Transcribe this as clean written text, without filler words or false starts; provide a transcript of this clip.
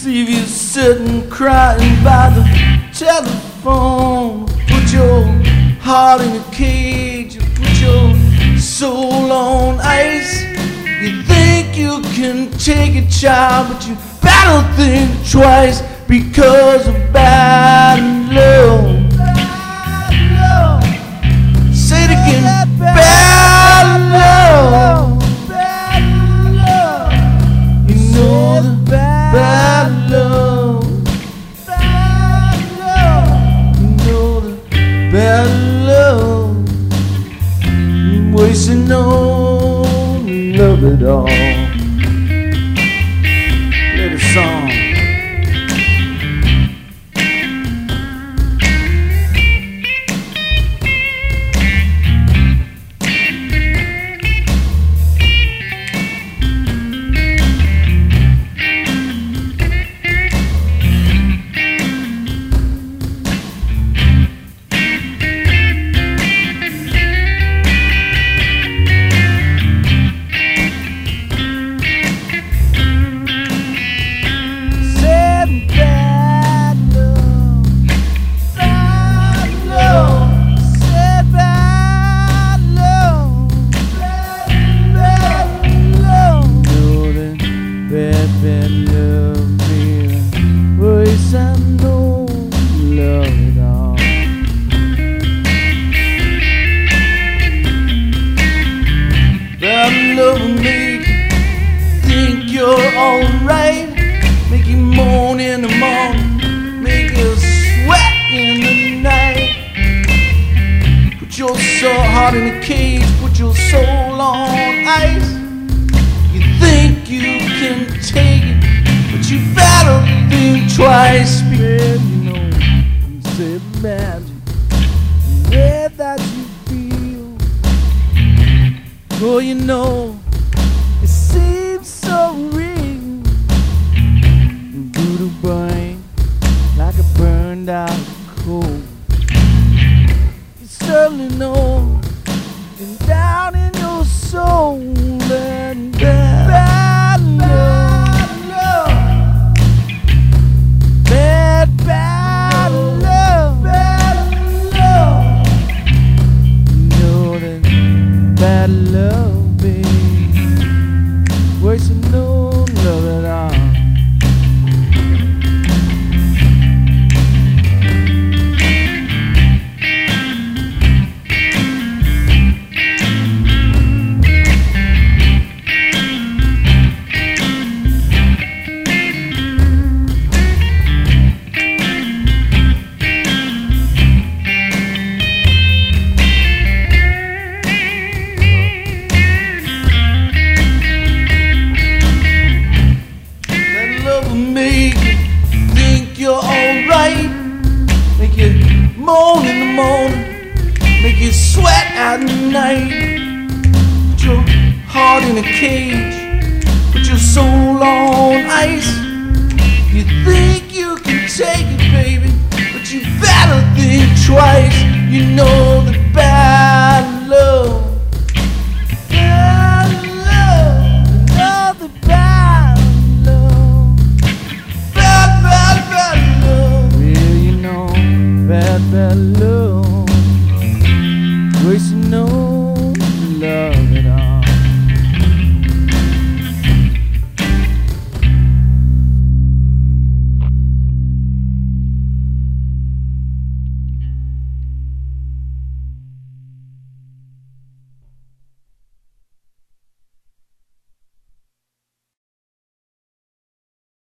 leave you sitting crying by the telephone. Put your heart in a cage, you put your soul on ice. You think you can take a child, but you better think twice because of bad love. Say it again, bad love. You know the bad love. You know the bad love. You're wasting on love at all. Play the song. Bad love, baby, voice I know love it all. Bad love will make you think you're alright, make you moan in the morning, make you sweat in the night. Put your heart in a cage, put your soul on ice. You think you can take it, but you better think twice. Because you know you said magic, the way that you feel. Oh, you know it seems so real. Do the brain like a burned out coal. You certainly know, and down in your soul and bad love, bad love, bad love. You know that bad love, baby, wasting no love at all. Make you think you're alright, make you moan in the morning, make you sweat at night. Put your heart in a cage, put your soul on ice. You think you can take it, baby, but you better think twice. You know